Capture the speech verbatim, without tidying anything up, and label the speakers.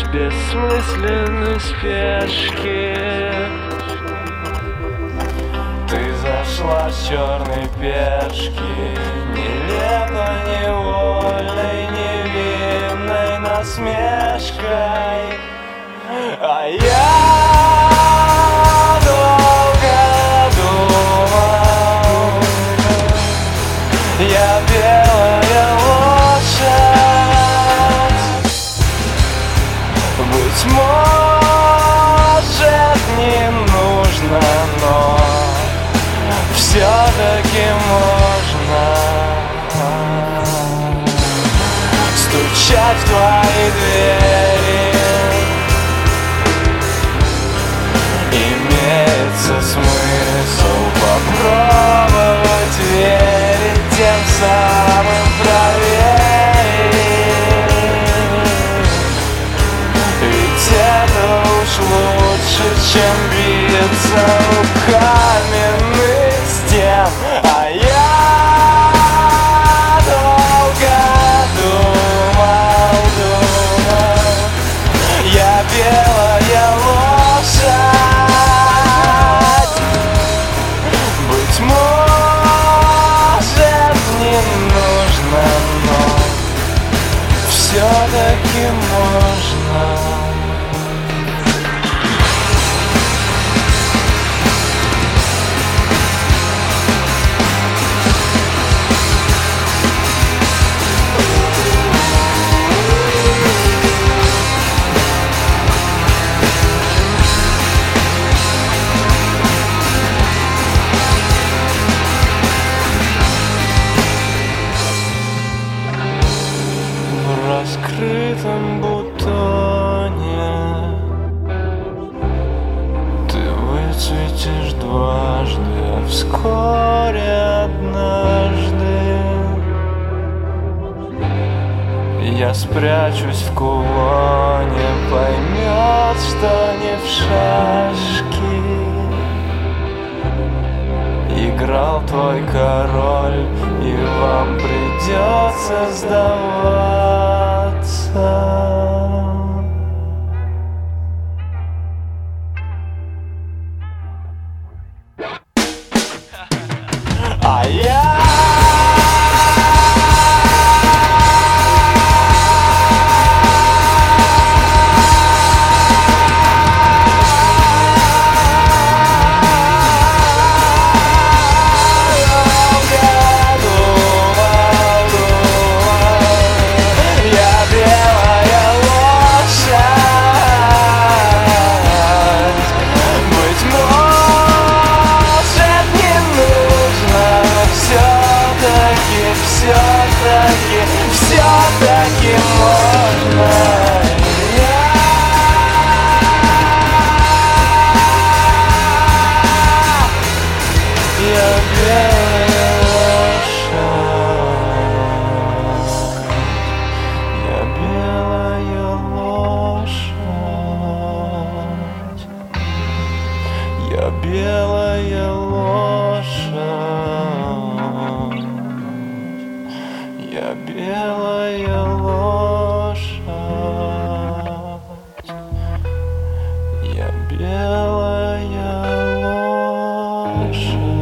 Speaker 1: бессмысленной спешки. Ты зашла с черной пешки, нелепо, невольной, невинной насмешкой. А я долго думал, я белая лошадь. Быть может, не нужно, но все-таки можно стучать в твои двери. Имеется смысл попробовать верить, тем самым проверить. Ведь это уж лучше, чем биться у каменных стен. А я долго думал, думал, я белая лошадь. Быть может, не нужно, но все-таки можно. В раскрытом бутоне ты выцветишь дважды, а вскоре однажды я спрячусь в кулоне, поймет, что не в шашки играл твой король, и вам придется сдаваться. А я все-таки, все-таки можно. Я, я белая лошадь, я белая лошадь, я белая лошадь. Я белая лошадь, я белая лошадь.